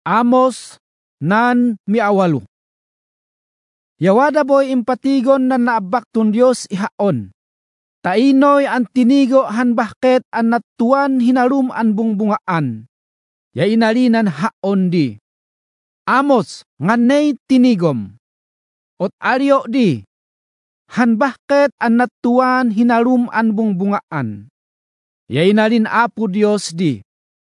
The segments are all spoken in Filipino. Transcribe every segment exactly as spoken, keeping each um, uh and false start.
Amos nan miawalu. Yawada boy impatigon na naabakton Diyos ihaon. Tainoy ang tinigo han bakit an natuan hinarum an bungbungaan. Ya inalinan haon di. Amos nganay tinigom. Ot aryo di. Han bakit an natuan hinarum an bungbungaan. Ya inalin apo Diyos di.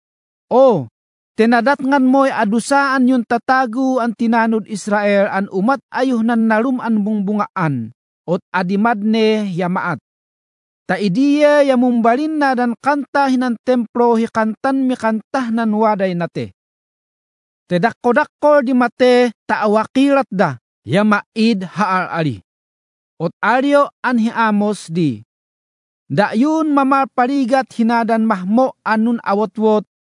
O, tinadatngan mo'y adusaan yung tatago ang tinanod Israel an umat ayuh nan narum an bungbungaan. Ot adimadne yamaat. Ta idiya yamumbalin na dan kanta hinan templo hikantan mi kantah nan waday nate. Te dakko-dakko di mate taawakirat da yamaid haar ali. Ot aryo anhi Amos di. Da yun mamarparigat hinadan mahmo anun awotwot.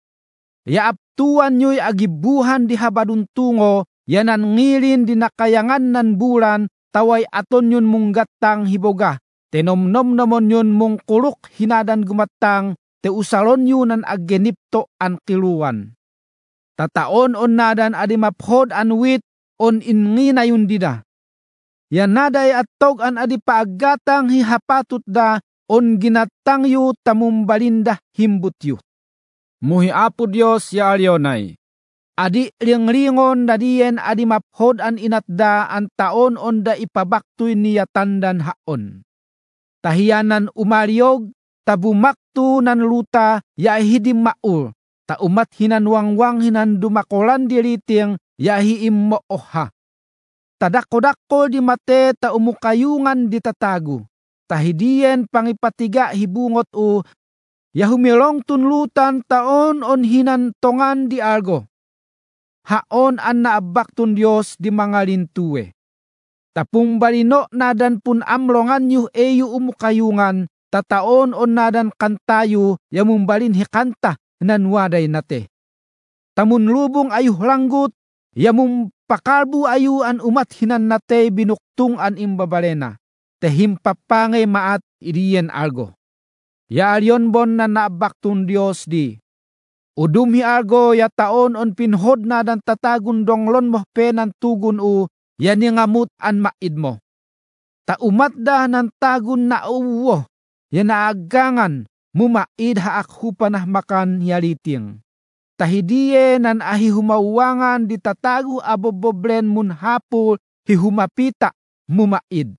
Ya aptuan nyo'y agibuhan di habadun tungo yanan ngilin di nakayangan nan bulan taway aton yun munggatang hiboga. Tenomnom namon yun mong kuluk hinadan gumatang te usalon yun an aggenipto an kiluan. Tataon on nadan adi maphod an wit on ingina yun dida. Yan naday atog an adi paagatang hihapatut da on ginatang yu tamumbalinda himbut yu. Muhi apo Diyos ya alyonay. Adi ringringon na diyen adi maphod an inatda an taon on da ipabaktoy niya tandan haon. Tahiyanan umaryog, tabumakto nan luta, yahidim maul, ta umat hinanwangwang hinan dumakolan diriting, yahim mo oha. Tadako-dako di mate, ta umukayungan di tatago, tahidiyen pangipatiga hibungot u, yahumilong tunlutan taon on hinan tongan di argo. Haon an naabaktun Diyos di mga lintuwe. Tapung balino nadan pun amlongan yu eyu umukayungan, tataon on nadan kantayo yamumbalin hikanta nan waday nate. Tamun lubong ayuh langgut, yamum pakalbu ayu an umat hinan nate binuktung an imbabalena, tehim papangay maat iriyen algo. Ya alyon bon na naabaktun Diyos di. Udum hi algo ya taon on pinhod nadan tatagun donglon mo penan tugun u, yan yung ngamut an maid mo. Ta umat da ng tagun na uwo, yan naagangan, mumaid haak hupanah makan yaliting. Tahidiye nan ahi humawangan di tatago aboboblen mun hapul hihumapita mumaid.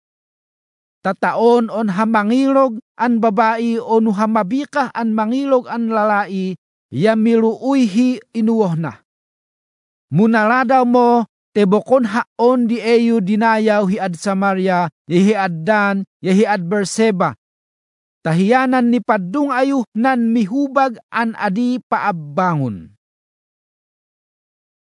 Tataon on hamangilog an babae on hamabikah an mangilog an lalai, yamiluuyhi inuwoh na. Munaladaw mo, tebokon haon di eyu dinayaw hiad Samaria, yahiad Dan, yahiad Berseba. Tahiyanan ni padung ayuh nan mihubag an adi paabbangon.